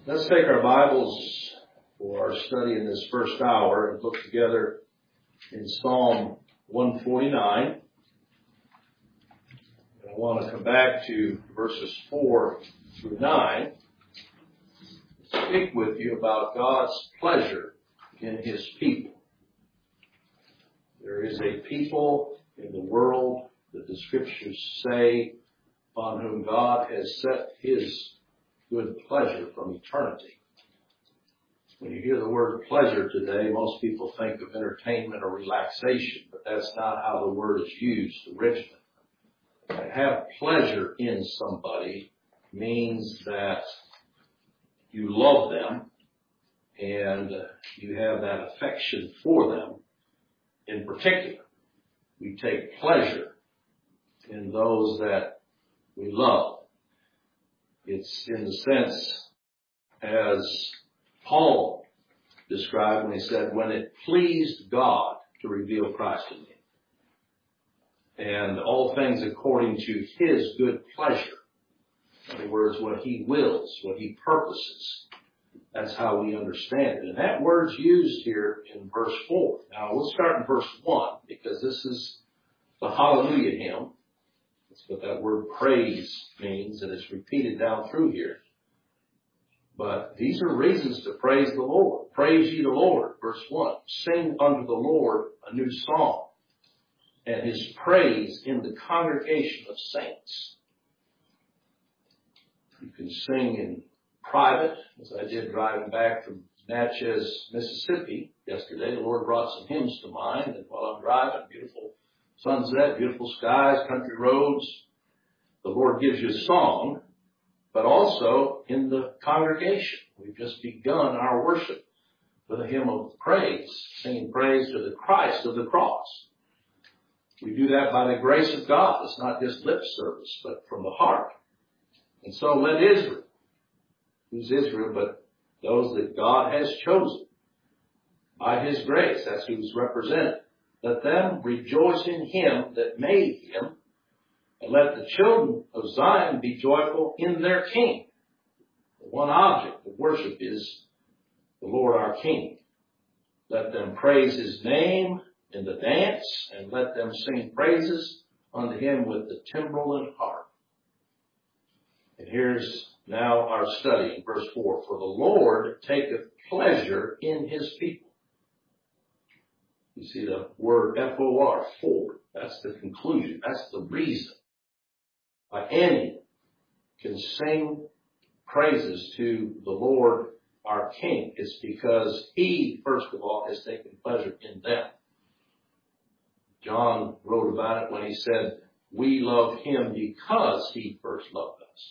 Let's take our Bibles for our study in this first hour and look together in Psalm 149. And I want to come back to verses 4 through 9 to speak with you about God's pleasure in His people. There is a people in the world that the Scriptures say upon whom God has set His good pleasure from eternity. When you hear the word pleasure today, most people think of entertainment or relaxation, but that's not how the word is used originally. To have pleasure in somebody means that you love them and you have that affection for them in particular. We take pleasure in those that we love. It's in the sense as Paul described when he said, when it pleased God to reveal Christ in me. And all things according to His good pleasure. In other words, what He wills, what He purposes. That's how we understand it. And that word's used here in verse 4. Now we'll start in verse 1 because this is the Hallelujah hymn. That's what that word praise means, and it's repeated down through here. But these are reasons to praise the Lord. Praise ye the Lord, verse 1. Sing unto the Lord a new song, and His praise in the congregation of saints. You can sing in private, as I did driving back from Natchez, Mississippi yesterday. The Lord brought some hymns to mind, and while I'm driving, beautiful sunset, beautiful skies, country roads. The Lord gives you a song, but also in the congregation. We've just begun our worship with a hymn of praise, singing praise to the Christ of the cross. We do that by the grace of God. It's not just lip service, but from the heart. And so let Israel, who's Israel, but those that God has chosen by His grace, that's who's represented. Let them rejoice in Him that made Him, and let the children of Zion be joyful in their King. The one object of worship is the Lord our King. Let them praise His name in the dance, and let them sing praises unto Him with the timbrel and harp. And here's now our study in verse 4. For the Lord taketh pleasure in His people. You see the word F-O-R, for. That's the conclusion. That's the reason why any can sing praises to the Lord our King. It's because He, first of all, has taken pleasure in them. John wrote about it when he said, we love Him because He first loved us.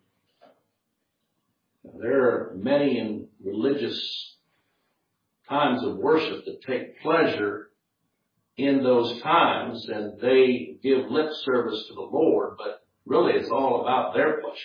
Now, there are many in religious times of worship that take pleasure in those times, and they give lip service to the Lord, but really it's all about their pleasure.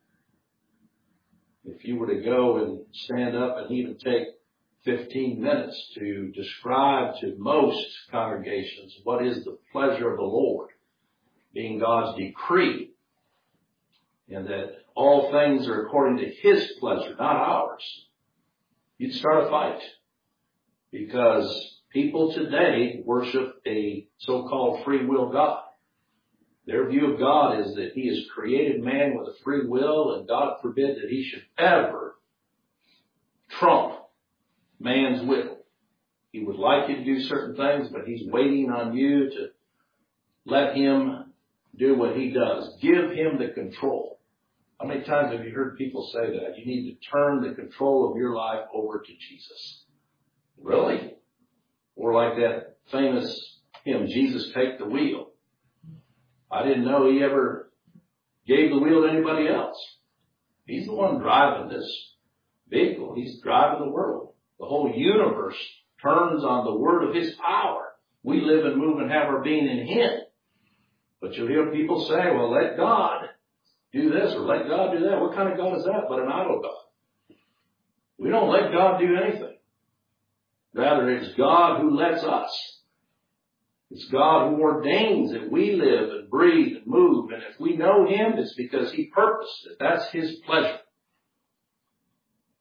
If you were to go and stand up and even take 15 minutes to describe to most congregations what is the pleasure of the Lord, being God's decree, and that all things are according to His pleasure, not ours, you'd start a fight. Because people today worship a so-called free will God. Their view of God is that He has created man with a free will, and God forbid that He should ever trump man's will. He would like you to do certain things, but He's waiting on you to let Him do what He does. Give Him the control. How many times have you heard people say that? You need to turn the control of your life over to Jesus. Really? Or like that famous hymn, Jesus Take the Wheel. I didn't know He ever gave the wheel to anybody else. He's the one driving this vehicle. He's driving the world. The whole universe turns on the word of His power. We live and move and have our being in Him. But you'll hear people say, well, let God do this or let God do that. What kind of God is that but an idol God? We don't let God do anything. Rather, it's God who lets us. It's God who ordains that we live and breathe and move. And if we know Him, it's because He purposed it. That's His pleasure.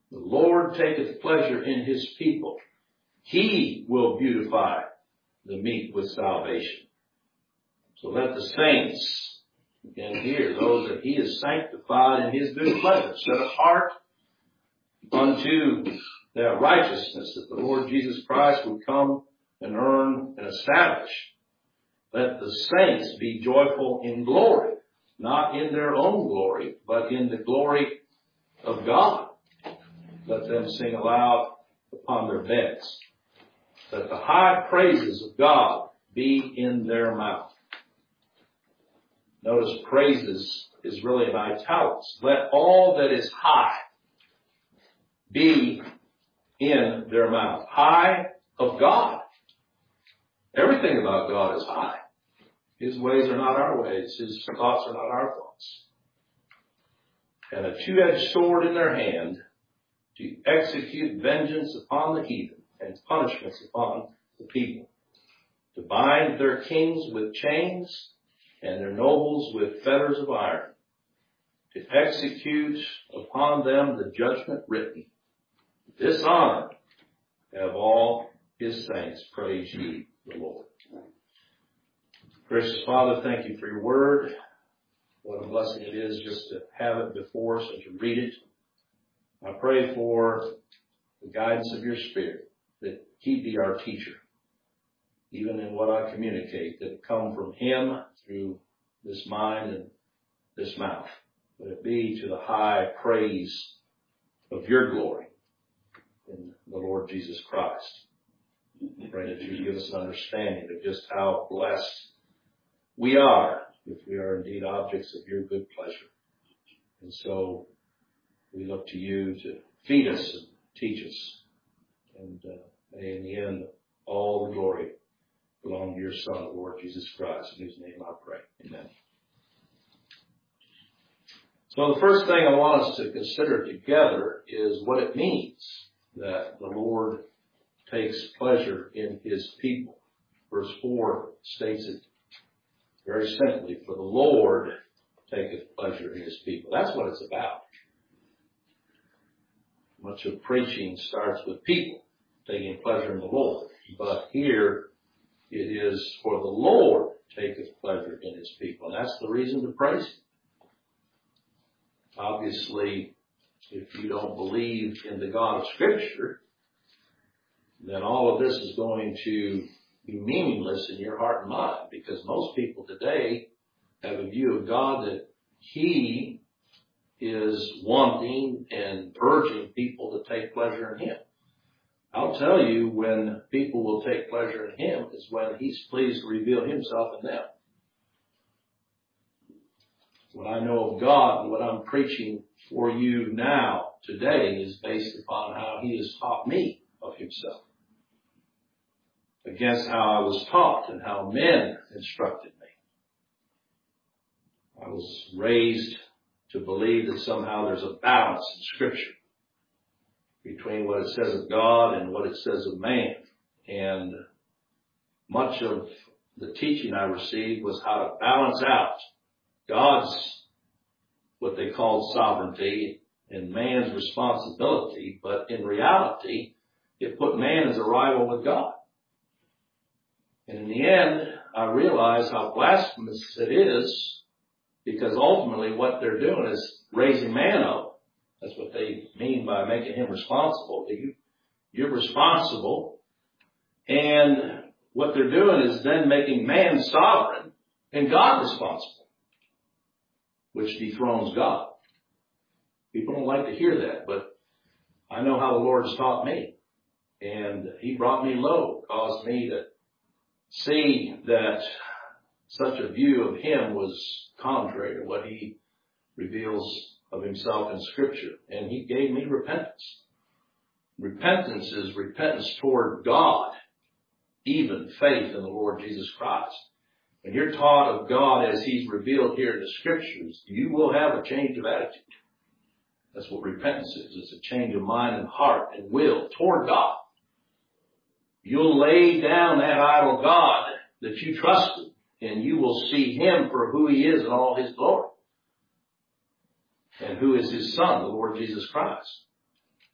The Lord taketh pleasure in his people. He will beautify the meek with salvation. So let the saints, again here, those that he has sanctified in his good pleasure, set apart unto that righteousness that the Lord Jesus Christ would come and earn and establish. Let the saints be joyful in glory, not in their own glory, but in the glory of God. Let them sing aloud upon their beds. Let the high praises of God be in their mouth. Notice praises is really in italics. Let all that is high be in their mouth. High of God. Everything about God is high. His ways are not our ways. His thoughts are not our thoughts. And a two-edged sword in their hand to execute vengeance upon the heathen and punishments upon the people. To bind their kings with chains and their nobles with fetters of iron. To execute upon them the judgment written. This honor have all his saints. Praise ye the Lord. Gracious Father, thank you for your word. What a blessing it is just to have it before us and to read it. I pray for the guidance of your Spirit, that he be our teacher, even in what I communicate, that it come from him through this mind and this mouth. Let it be to the high praise of your glory in the Lord Jesus Christ. I pray that you give us an understanding of just how blessed we are if we are indeed objects of your good pleasure. And so we look to you to feed us and teach us. And may in the end all the glory belong to your Son, the Lord Jesus Christ, in whose name I pray. Amen. So the first thing I want us to consider together is what it means that the Lord takes pleasure in his people. Verse 4 states it very simply, for the Lord taketh pleasure in his people. That's what it's about. Much of preaching starts with people taking pleasure in the Lord. But here it is for the Lord taketh pleasure in his people. And that's the reason to praise him. Obviously, if you don't believe in the God of Scripture, then all of this is going to be meaningless in your heart and mind, because most people today have a view of God that he is wanting and urging people to take pleasure in him. I'll tell you, when people will take pleasure in him is when he's pleased to reveal himself in them. What I know of God and what I'm preaching for you now, today, is based upon how he has taught me of himself, against how I was taught and how men instructed me. I was raised to believe that somehow there's a balance in Scripture between what it says of God and what it says of man. And much of the teaching I received was how to balance out God's, what they called sovereignty, and man's responsibility. But in reality, it put man as a rival with God. And in the end, I realized how blasphemous it is, because ultimately what they're doing is raising man up. That's what they mean by making him responsible. You're responsible. And what they're doing is then making man sovereign and God responsible, which dethrones God. People don't like to hear that, but I know how the Lord has taught me. And he brought me low, caused me to see that such a view of him was contrary to what he reveals of himself in Scripture. And he gave me repentance. Repentance is repentance toward God, even faith in the Lord Jesus Christ. When you're taught of God as he's revealed here in the Scriptures, you will have a change of attitude. That's what repentance is. It's a change of mind and heart and will toward God. You'll lay down that idol God that you trusted, and you will see him for who he is in all his glory, and who is his Son, the Lord Jesus Christ.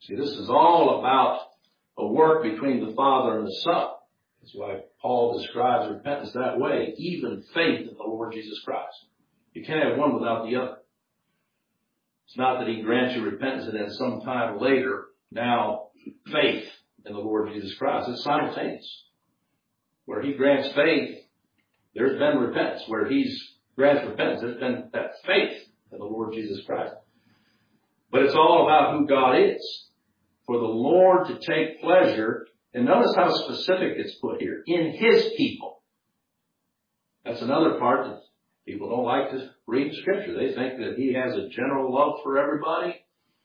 See, this is all about a work between the Father and the Son. That's why Paul describes repentance that way, even faith in the Lord Jesus Christ. You can't have one without the other. It's not that he grants you repentance and then sometime later, now faith in the Lord Jesus Christ. It's simultaneous. Where he grants faith, there's been repentance. Where he's grants repentance, there's been that faith in the Lord Jesus Christ. But it's all about who God is. For the Lord to take pleasure, and notice how specific it's put here, in his people. That's another part that people don't like to read Scripture. They think that he has a general love for everybody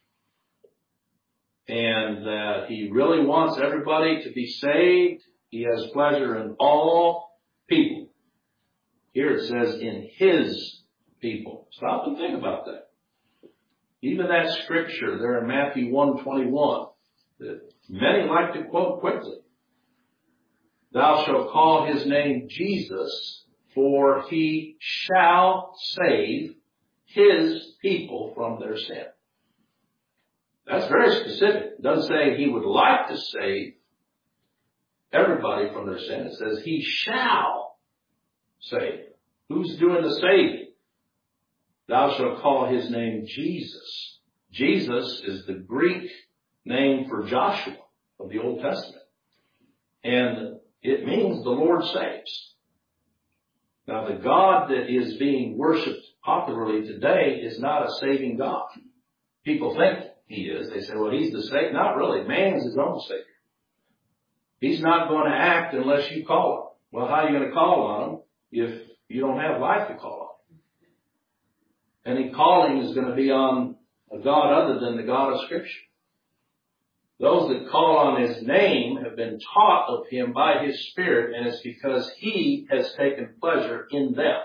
and that he really wants everybody to be saved. He has pleasure in all people. Here it says in his people. Stop and think about that. Even that scripture there in Matthew 1:21 that many like to quote quickly. Thou shalt call his name Jesus, for he shall save his people from their sin. That's very specific. It doesn't say he would like to save everybody from their sin. It says he shall save. Who's doing the saving? Thou shalt call his name Jesus. Jesus is the Greek name for Joshua of the Old Testament. And it means the Lord saves. Now, the God that is being worshipped popularly today is not a saving God. People think he is. They say, well, he's the Savior. Not really. Man's his own Savior. He's not going to act unless you call him. Well, how are you going to call on him if you don't have life to call on? Any calling is going to be on a God other than the God of Scripture. Those that call on his name have been taught of him by his Spirit, and it's because he has taken pleasure in them.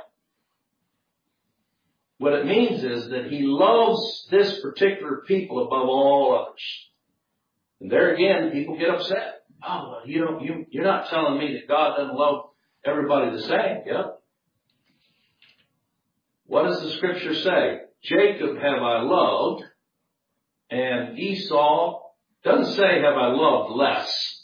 What it means is that he loves this particular people above all others. And there again, people get upset. Oh, you're not telling me that God doesn't love everybody the same. Yep. What does the Scripture say? Jacob have I loved, and Esau doesn't say have I loved less.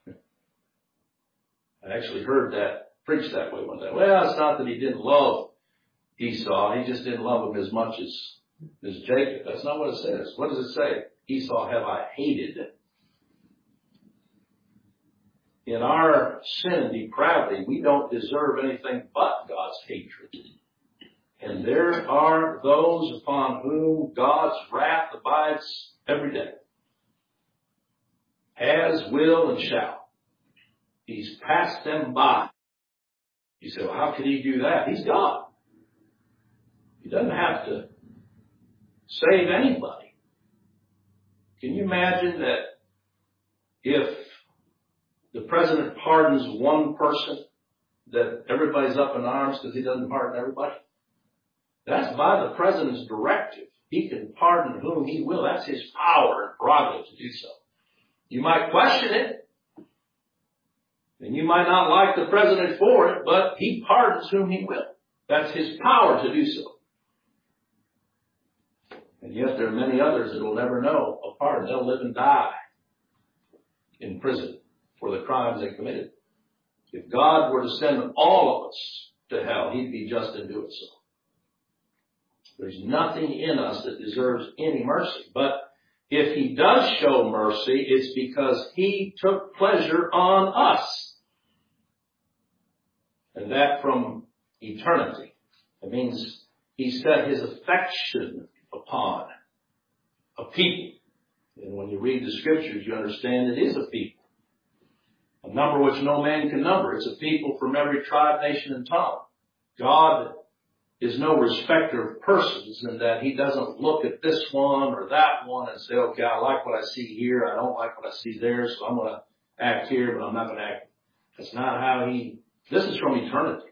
I actually heard that preached that way one day. Well, it's not that he didn't love Esau. He just didn't love him as much as Jacob. That's not what it says. What does it say? Esau have I hated. In our sin and depravity, we don't deserve anything but God's hatred. And there are those upon whom God's wrath abides every day. Has, will, and shall. He's passed them by. You say, well, how could he do that? He's God. He doesn't have to save anybody. Can you imagine that if the president pardons one person, that everybody's up in arms because he doesn't pardon everybody? That's by the president's directive. He can pardon whom he will. That's his power and prerogative to do so. You might question it, and you might not like the president for it, but he pardons whom he will. That's his power to do so. And yet there are many others that will never know a pardon. They'll live and die in prison for the crimes they committed. If God were to send all of us to hell, he'd be just in doing so. There's nothing in us that deserves any mercy. But if he does show mercy, it's because he took pleasure on us. And that from eternity. It means he set his affection upon a people. And when you read the Scriptures, you understand it is a people. A number which no man can number. It's a people from every tribe, nation, and tongue. God is no respecter of persons in that he doesn't look at this one or that one and say, okay, I like what I see here. I don't like what I see there, so I'm going to act here, but I'm not going to act. That's not how this is from eternity.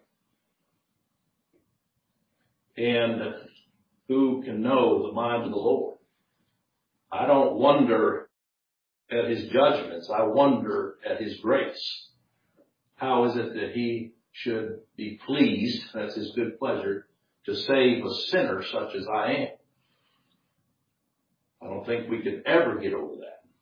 And who can know the mind of the Lord? I don't wonder at his judgments. I wonder at his grace. How is it that he should be pleased, that's his good pleasure, to save a sinner such as I am? I don't think we could ever get over that.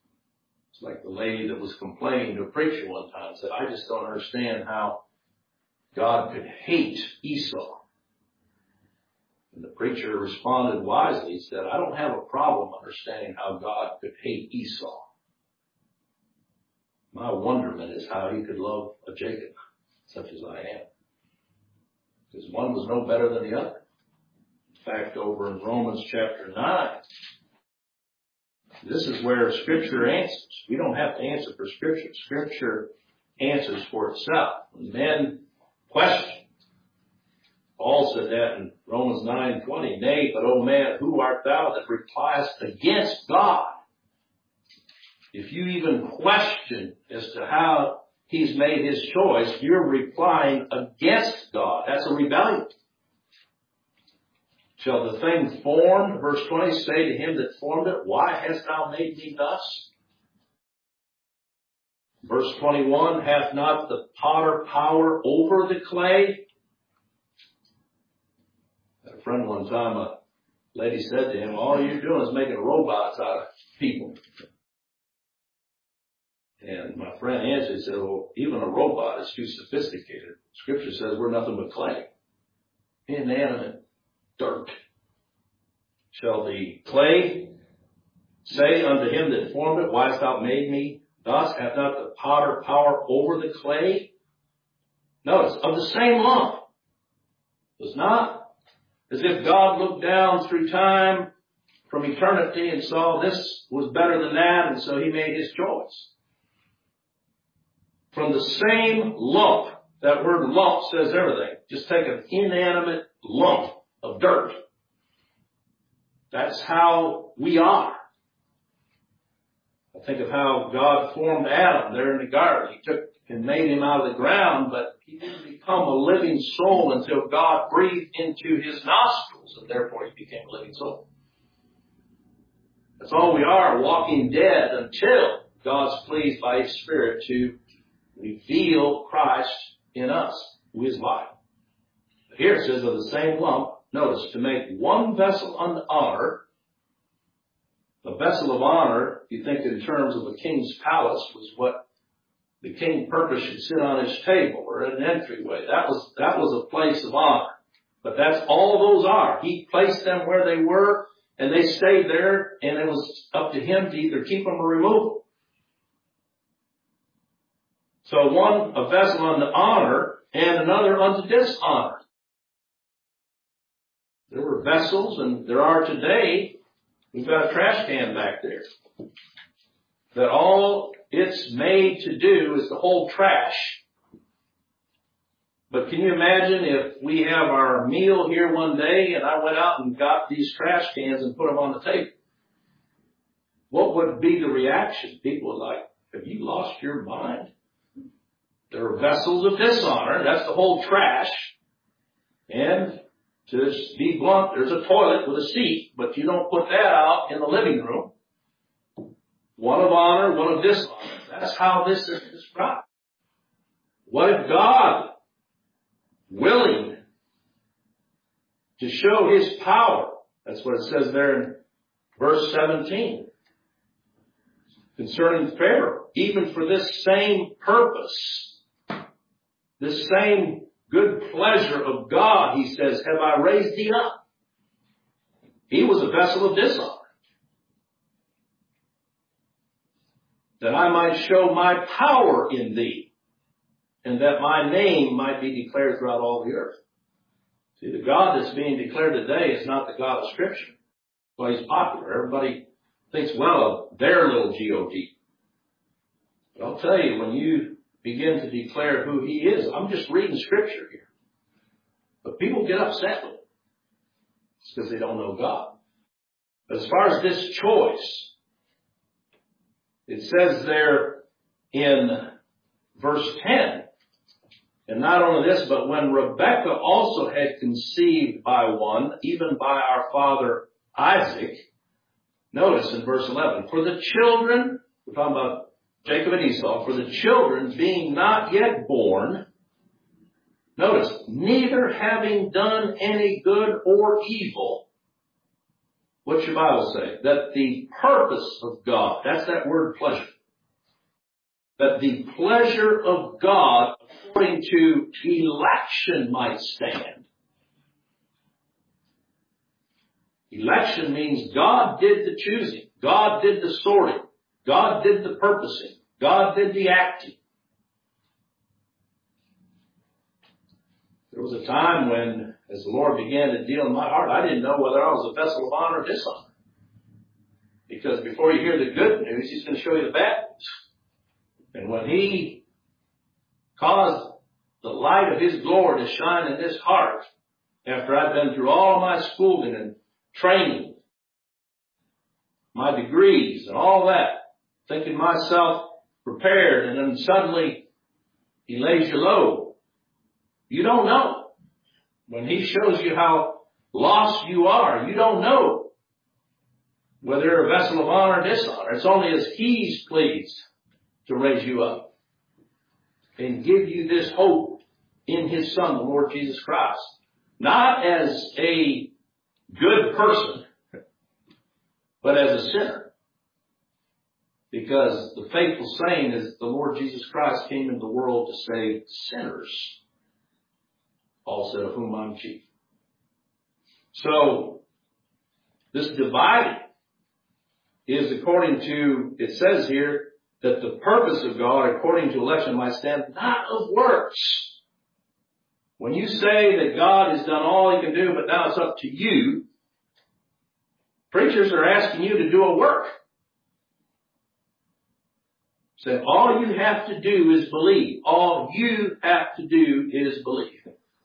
It's like the lady that was complaining to a preacher one time, said, I just don't understand how God could hate Esau. And the preacher responded wisely. He said, I don't have a problem understanding how God could hate Esau. My wonderment is how he could love a Jacob, such as I am. Because one was no better than the other. In fact, over in Romans chapter 9, this is where Scripture answers. We don't have to answer for Scripture. Scripture answers for itself. When men question, Paul said that in Romans 9:20, Nay, but O man, who art thou that repliest against God? If you even question as to how he's made his choice, you're replying against God. That's a rebellion. Shall the thing formed, verse 20, say to him that formed it, why hast thou made me thus? Verse 21, hath not the potter power over the clay? A friend one time, a lady said to him, all you're doing is making robots out of people. And my friend answered, he said, well, even a robot is too sophisticated. Scripture says we're nothing but clay. Inanimate dirt. Shall the clay say unto him that formed it, why hast thou made me thus? Hath not the potter power over the clay? Notice, of the same lump. It was not as if God looked down through time from eternity and saw this was better than that, and so he made his choice. From the same lump, that word lump says everything. Just take an inanimate lump of dirt. That's how we are. I think of how God formed Adam there in the garden. He took and made him out of the ground, but he didn't become a living soul until God breathed into his nostrils, and therefore he became a living soul. That's all we are, walking dead until God's pleased by his Spirit to reveal Christ in us, who is life. But here it says of the same lump, notice, to make one vessel unto honor. A vessel of honor, if you think in terms of a king's palace, was what the king purposed should sit on his table or at an entryway. That was a place of honor. But that's all those are. He placed them where they were, and they stayed there, and it was up to him to either keep them or remove them. So one, a vessel unto honor, and another unto dishonor. There were vessels, and there are today. We've got a trash can back there. That all it's made to do is to hold trash. But can you imagine if we have our meal here one day, and I went out and got these trash cans and put them on the table? What would be the reaction? People would like, have you lost your mind? There are vessels of dishonor. That's the whole trash. And to be blunt, there's a toilet with a seat, but you don't put that out in the living room. One of honor, one of dishonor. That's how this is described. What if God, willing to show his power, that's what it says there in verse 17, concerning Pharaoh, even for this same purpose, this same good pleasure of God, he says, have I raised thee up. He was a vessel of dishonor. That I might show my power in thee, and that my name might be declared throughout all the earth. See, the God that's being declared today is not the God of Scripture. Well, he's popular. Everybody thinks well of their little G-O-D. But I'll tell you, when you begin to declare who he is, I'm just reading Scripture here. But people get upset with it. It's because they don't know God. But as far as this choice, it says there in verse 10, and not only this, but when Rebekah also had conceived by one, even by our father Isaac, notice in verse 11, for the children, we're talking about Jacob and Esau, for the children being not yet born, notice, neither having done any good or evil, what's your Bible say? That the purpose of God, that's that word pleasure. that the pleasure of God according to election might stand. Election means God did the choosing. God did the sorting. God did the purposing. God did the acting. There was a time when, as the Lord began to deal in my heart, I didn't know whether I was a vessel of honor or dishonor. Because before you hear the good news, He's going to show you the bad news. And when He caused the light of His glory to shine in this heart, after I'd been through all my schooling and training, my degrees and all that, thinking myself prepared, and then suddenly He lays you low. You don't know. When He shows you how lost you are, you don't know whether you're a vessel of honor or dishonor. It's only as He's pleased to raise you up and give you this hope in His Son, the Lord Jesus Christ. Not as a good person, but as a sinner. Because the faithful saying is the Lord Jesus Christ came into the world to save sinners. Paul said, of whom I'm chief. So, this dividing is according to, it says here, that the purpose of God according to election might stand not of works. When you say that God has done all He can do, but now it's up to you, preachers are asking you to do a work. Say, all you have to do is believe. All you have to do is believe.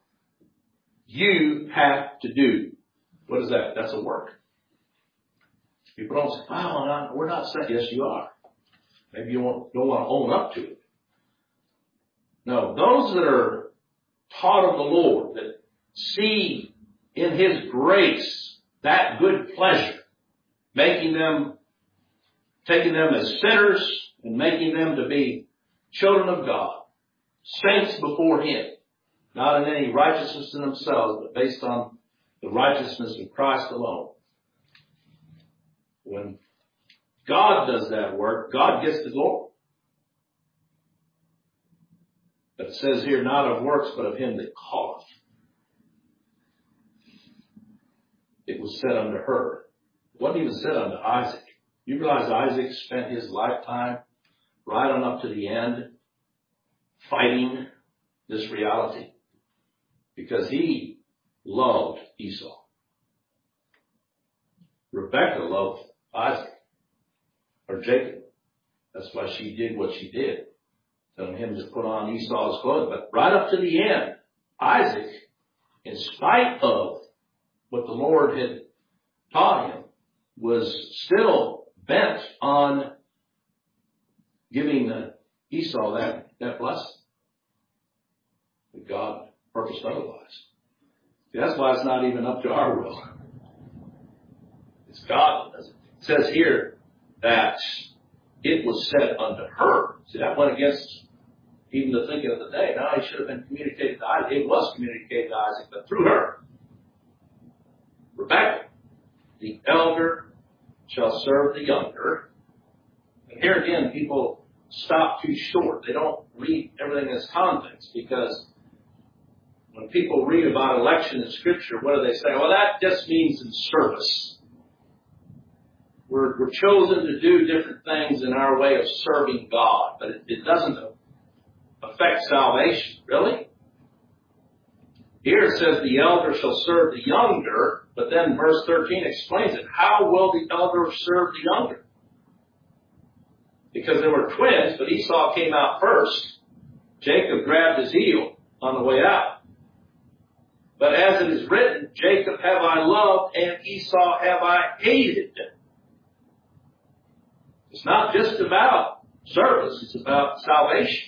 You have to do. What is that? That's a work. People don't say, oh, we're not saying. Yes, you are. Maybe you don't want to own up to it. No, those that are taught of the Lord, that see in His grace that good pleasure, taking them as sinners and making them to be children of God, saints before Him, not in any righteousness in themselves, but based on the righteousness of Christ alone. When God does that work, God gets the glory. But it says here, not of works, but of Him that calleth. It was said unto her. It wasn't even said unto Isaac. You realize Isaac spent his lifetime right on up to the end fighting this reality? Because he loved Esau. Rebekah loved Isaac. Or Jacob. That's why she did what she did. Telling him to put on Esau's clothes. But right up to the end, Isaac, in spite of what the Lord had taught him, was still bent on giving Esau that blessing. But God purposed otherwise. See, that's why it's not even up to our will. It's God that does it. It says here that it was said unto her. See, that went against even the thinking of the day. Now, it should have been communicated to Isaac. It was communicated to Isaac, but through her. Rebekah, the elder shall serve the younger. And here again, people stop too short. They don't read everything in its context, because when people read about election in Scripture, what do they say? Well, that just means in service. We're chosen to do different things in our way of serving God, but it doesn't affect salvation. Really? Here it says the elder shall serve the younger, but then verse 13 explains it. How will the elder serve the younger? Because there were twins, but Esau came out first. Jacob grabbed his heel on the way out. But as it is written, Jacob have I loved, and Esau have I hated. It's not just about service, it's about salvation.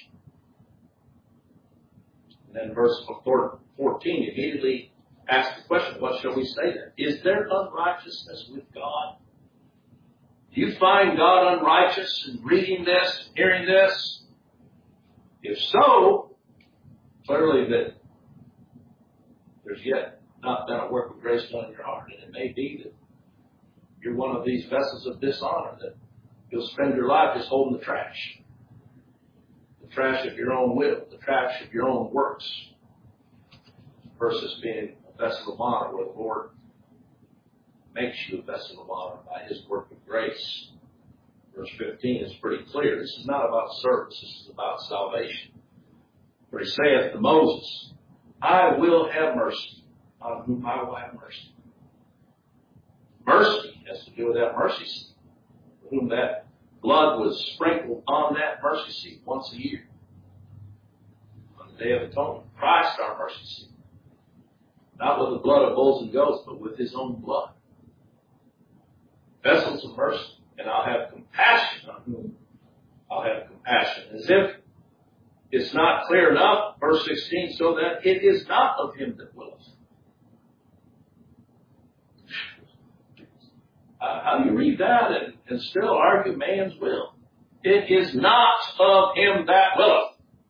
And then verse 14 immediately asks the question, what shall we say then? Is there unrighteousness with God? Do you find God unrighteous in reading this, hearing this? If so, clearly that there's yet not been a work of grace done in your heart. And it may be that you're one of these vessels of dishonor that you'll spend your life just holding the trash. trash of your own will, the trash of your own works, versus being a vessel of honor where the Lord makes you a vessel of honor by His work of grace. Verse 15 is pretty clear. This is not about service. This is about salvation. For He saith to Moses, I will have mercy on whom I will have mercy. Mercy has to do with that mercy seat, for whom that blood was sprinkled on that mercy seat once a year. On the Day of Atonement. Christ our mercy seat. Not with the blood of bulls and goats, but with His own blood. Vessels of mercy. And I'll have compassion on whom I'll have compassion. As if it's not clear enough, verse 16, so that it is not of him that willeth. How do you read that and still argue man's will? It is not of him that willeth,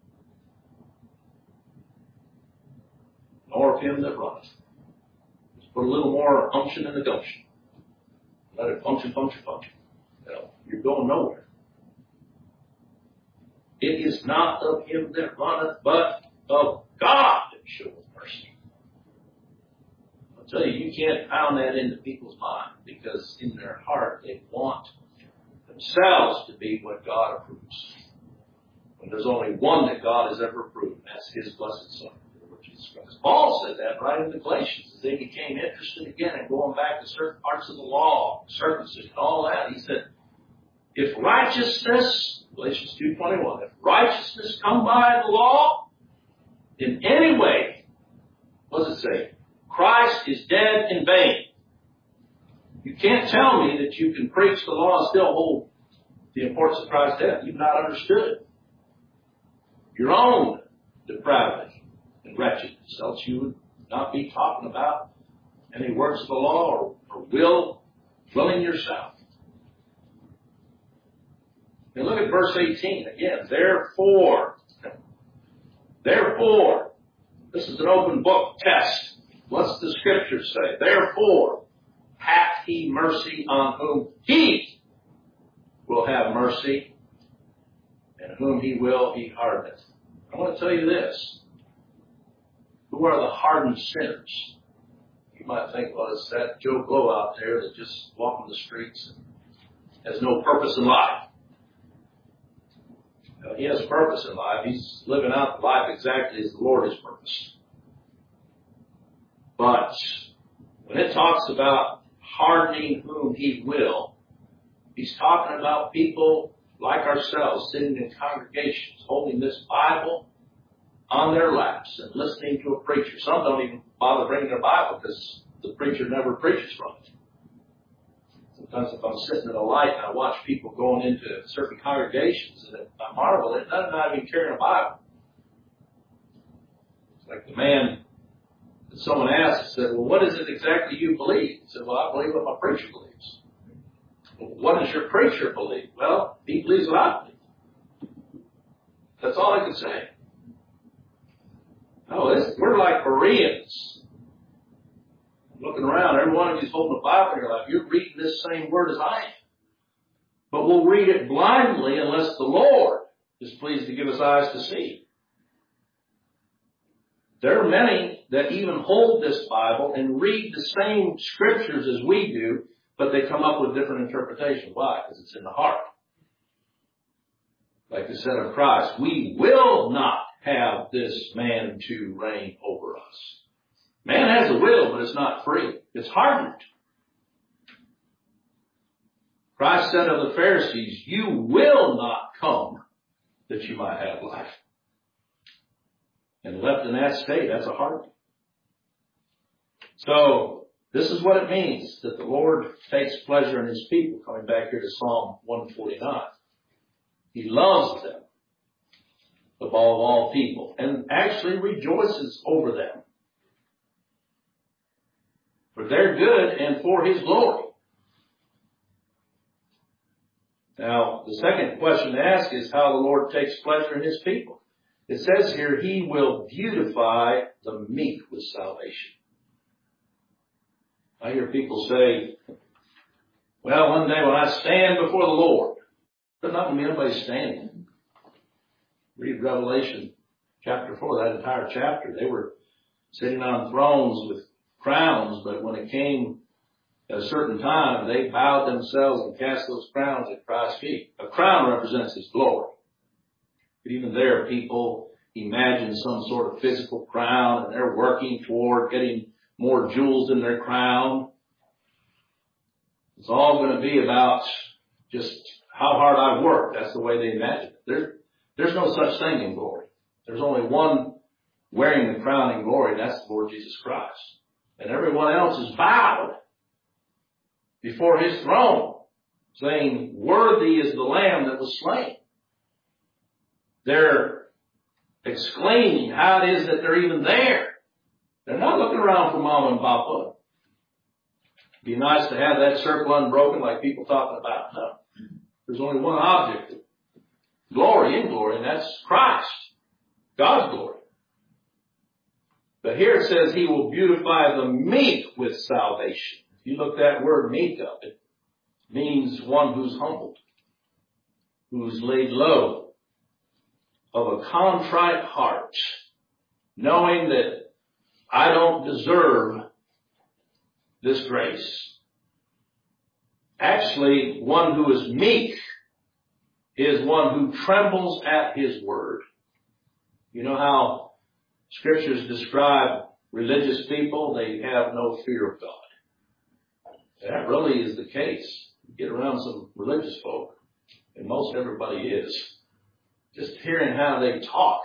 nor of him that runneth. Just put a little more unction in the gumption. Let it function. You're going nowhere. It is not of him that runneth, but of God that showeth mercy. I'll tell you, you can't pound that into people's mind, because in their heart they want themselves to be what God approves. When there's only one that God has ever approved, and that's His blessed Son, the Lord Jesus Christ. Paul said that right in the Galatians, as they became interested again in going back to certain parts of the law, circumcision, all that. He said, if righteousness, Galatians 2:21, if righteousness come by the law, in any way, what does it say? Christ is dead in vain. You can't tell me that you can preach the law and still hold the importance of Christ's death. You've not understood your own depravity and wretchedness, else you would not be talking about any works of the law or willing yourself. And look at verse 18 again. Therefore, this is an open book test. What's the Scripture say? Therefore, hath He mercy on whom He will have mercy, and whom He will, He hardeneth. I want to tell you this. Who are the hardened sinners? You might think, well, it's that Joe Blow out there that just walking the streets and has no purpose in life. He has a purpose in life. He's living out the life exactly as the Lord has purposed. But when it talks about hardening whom He will, He's talking about people like ourselves sitting in congregations, holding this Bible on their laps and listening to a preacher. Some don't even bother bringing their Bible because the preacher never preaches from it. Sometimes if I'm sitting in a light and I watch people going into certain congregations, and I marvel at them not even carrying a Bible. It's like the man that someone asked, said, well, what is it exactly you believe? He said, well, I believe what my preacher believes. Well, what does your preacher believe? Well, he believes what I believe. That's all I can say. No, we're like Bereans. Looking around, every one of you is holding a Bible in your life. You're reading this same word as I am. But we'll read it blindly unless the Lord is pleased to give us eyes to see. There are many that even hold this Bible and read the same scriptures as we do, but they come up with different interpretations. Why? Because it's in the heart. Like they said of Christ, we will not have this man to reign over us. Man has a will, but it's not free. It's hardened. Christ said of the Pharisees, you will not come that you might have life. And left in that state, that's a hardening. So, this is what it means that the Lord takes pleasure in His people. Coming back here to Psalm 149. He loves them above all people and actually rejoices over them for their good and for His glory. Now, the second question to ask is how the Lord takes pleasure in His people. It says here, He will beautify the meek with salvation. I hear people say, well, one day when I stand before the Lord, there's not going to be anybody standing. Read Revelation chapter 4, that entire chapter. They were sitting on thrones with crowns, but when it came at a certain time, they bowed themselves and cast those crowns at Christ's feet. A crown represents His glory. But even there, people imagine some sort of physical crown, and they're working toward getting more jewels in their crown. It's all going to be about just how hard I work. That's the way they imagine it. There's no such thing in glory. There's only one wearing the crown in glory, and that's the Lord Jesus Christ. And everyone else is bowed before His throne, saying, worthy is the Lamb that was slain. They're exclaiming how it is that they're even there. They're not looking around for Mama and Papa. It'd be nice to have that circle unbroken like people talking about. No. There's only one object. Glory in glory, and that's Christ. God's glory. But here it says He will beautify the meek with salvation. If you look that word meek up, it means one who's humbled, who's laid low, of a contrite heart, knowing that I don't deserve this grace. Actually, one who is meek is one who trembles at His word. You know how Scriptures describe religious people? They have no fear of God. That really is the case. You get around some religious folk, and most everybody is. Just hearing how they talk,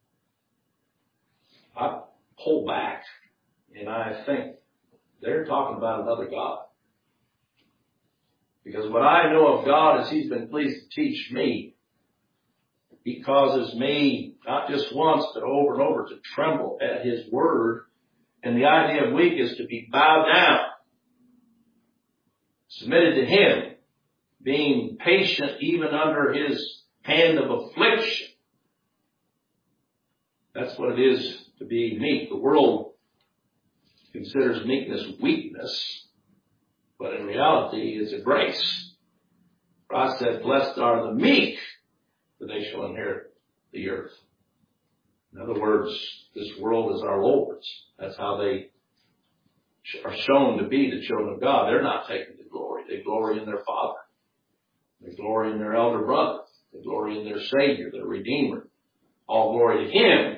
I pull back and I think they're talking about another God. Because what I know of God is He's been pleased to teach me. He causes me not just once, but over and over to tremble at His word. And the idea of weak is to be bowed down, submitted to Him, being patient even under His hand of affliction. That's what it is to be meek. The world considers meekness weakness, but in reality it's a grace. Christ said, blessed are the meek, for they shall inherit the earth. In other words, this world is our Lord's. That's how they are shown to be the children of God. They're not taking the glory. They glory in their Father. They glory in their elder brother. They glory in their Savior, their Redeemer. All glory to Him.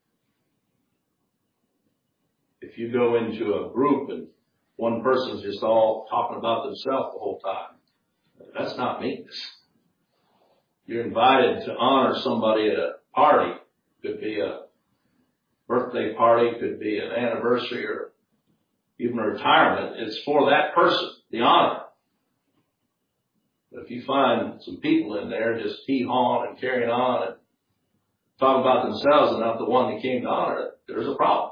If you go into a group and one person's just all talking about themselves the whole time, that's not meekness. You're invited to honor somebody at a party. Could be a birthday party, could be an anniversary, or even a retirement. It's for that person, the honor. But if you find some people in there just hee-hawing and carrying on and talking about themselves and not the one that came to honor, there's a problem.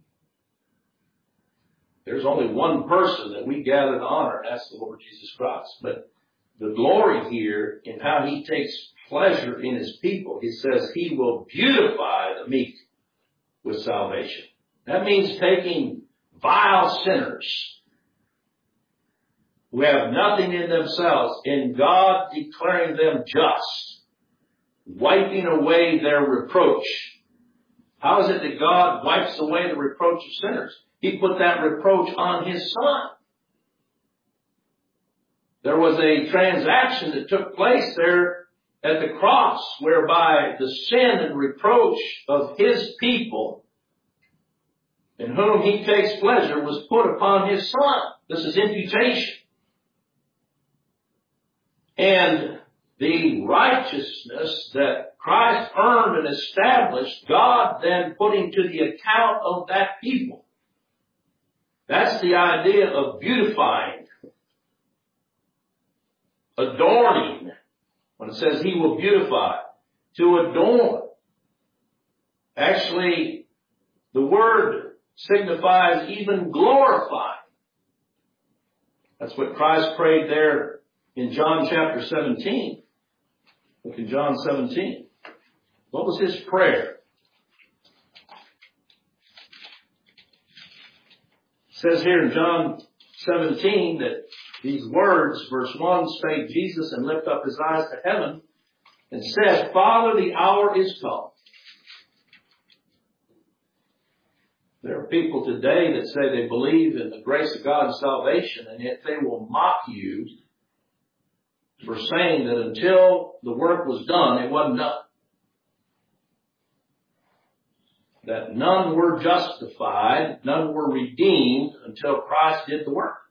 There's only one person that we gather to honor, and that's the Lord Jesus Christ. But the glory here in how He takes pleasure in His people, He says He will beautify the meek with salvation. That means taking vile sinners who have nothing in themselves, in God declaring them just, wiping away their reproach. How is it that God wipes away the reproach of sinners? He put that reproach on His Son. There was a transaction that took place there at the cross whereby the sin and reproach of His people in whom He takes pleasure was put upon His Son. This is imputation. And the righteousness that Christ earned and established, God then putting to the account of that people. That's the idea of beautifying, adorning. When it says He will beautify, to adorn. Actually, the word signifies even glorify. That's what Christ prayed there in John chapter 17. Look in John 17. What was His prayer? It says here in John 17 that these words, verse 1, spake Jesus and lift up His eyes to heaven and said, Father, the hour is come. There are people today that say they believe in the grace of God and salvation, and yet they will mock you for saying that until the work was done, it wasn't done. That none were justified, none were redeemed until Christ did the work.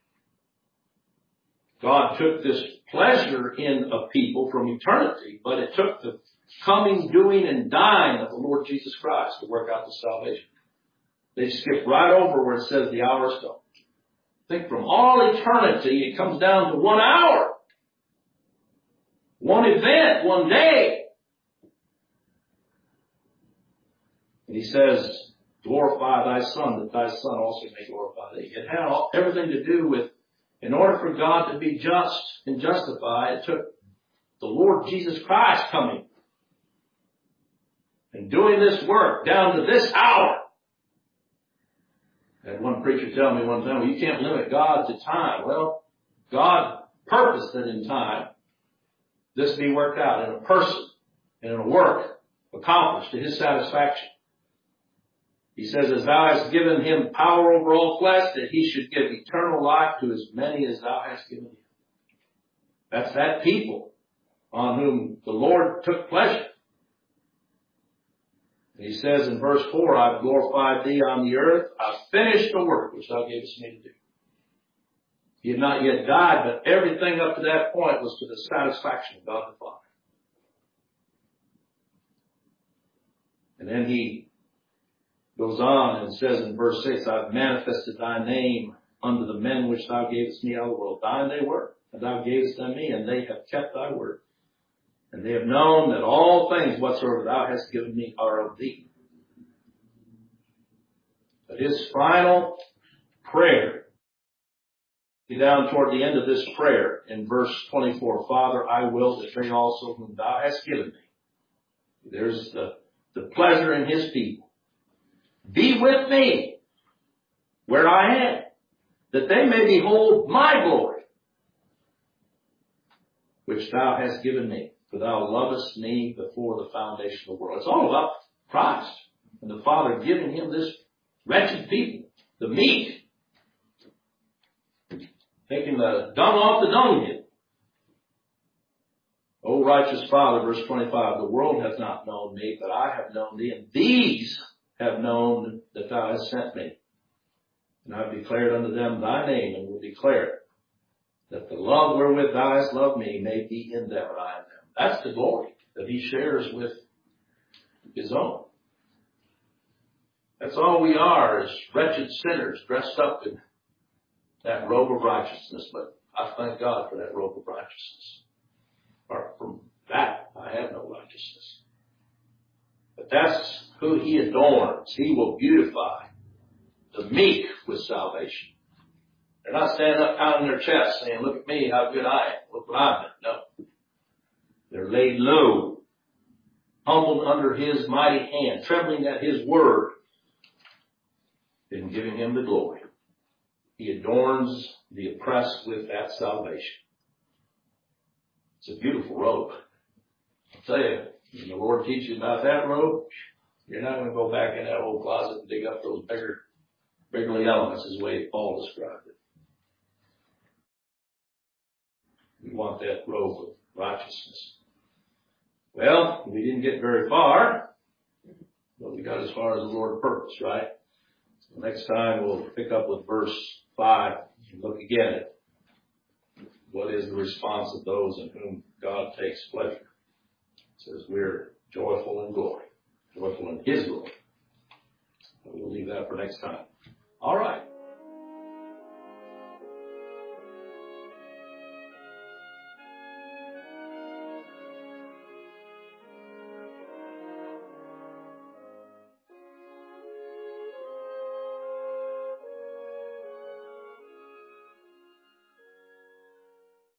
God took this pleasure in a people from eternity, but it took the coming, doing, and dying of the Lord Jesus Christ to work out the salvation. They skip right over where it says the hour is come. I think from all eternity, it comes down to 1 hour. One event, one day. And he says, glorify thy Son, that thy Son also may glorify thee. It had everything to do with, in order for God to be just and justify, it took the Lord Jesus Christ coming and doing this work down to this hour. I had one preacher tell me one time, well, you can't limit God to time. Well, God purposed that in time, this be worked out in a person and in a work accomplished to his satisfaction. He says, as thou hast given him power over all flesh, that he should give eternal life to as many as thou hast given him. That's that people on whom the Lord took pleasure. And he says in verse 4, I've glorified thee on the earth. I've finished the work which thou gavest me to do. He had not yet died, but everything up to that point was to the satisfaction of God the Father. And then he goes on and says in verse 6, I've manifested thy name unto the men which thou gavest me out of the world. Thine they were, and thou gavest them me, and they have kept thy word. And they have known that all things whatsoever thou hast given me are of thee. But his final prayer, down toward the end of this prayer in verse 24, Father, I will that they also whom thou hast given me. There's the pleasure in his people. Be with me where I am, that they may behold my glory, which thou hast given me. For thou lovest me before the foundation of the world. It's all about Christ and the Father giving him this wretched people, the meat, taking the dung off the dunghill. O righteous Father, verse 25, the world hath not known me, but I have known thee, and these have known that thou hast sent me. And I have declared unto them thy name, and will declare it, that the love wherewith thou hast loved me may be in them, and I in them. That's the glory that he shares with his own. That's all we are, is wretched sinners dressed up in that robe of righteousness. But I thank God for that robe of righteousness. Apart from that, I have no righteousness. But that's who he adorns. He will beautify the meek with salvation. They're not standing up pounding their chest saying, look at me, how good I am. Look what I've done. No. They're laid low, humbled under his mighty hand, trembling at his word, and giving him the glory. He adorns the oppressed with that salvation. It's a beautiful robe. I'll tell you, when the Lord teaches about that robe, you're not going to go back in that old closet and dig up those beggarly elements, is the way Paul described it. We want that robe of righteousness. Well, we didn't get very far, but we got as far as the Lord purposed, right? So next time we'll pick up with verse 5 and look again at what is the response of those in whom God takes pleasure. It says we're joyful in glory, joyful in his glory. We'll leave that for next time. All right.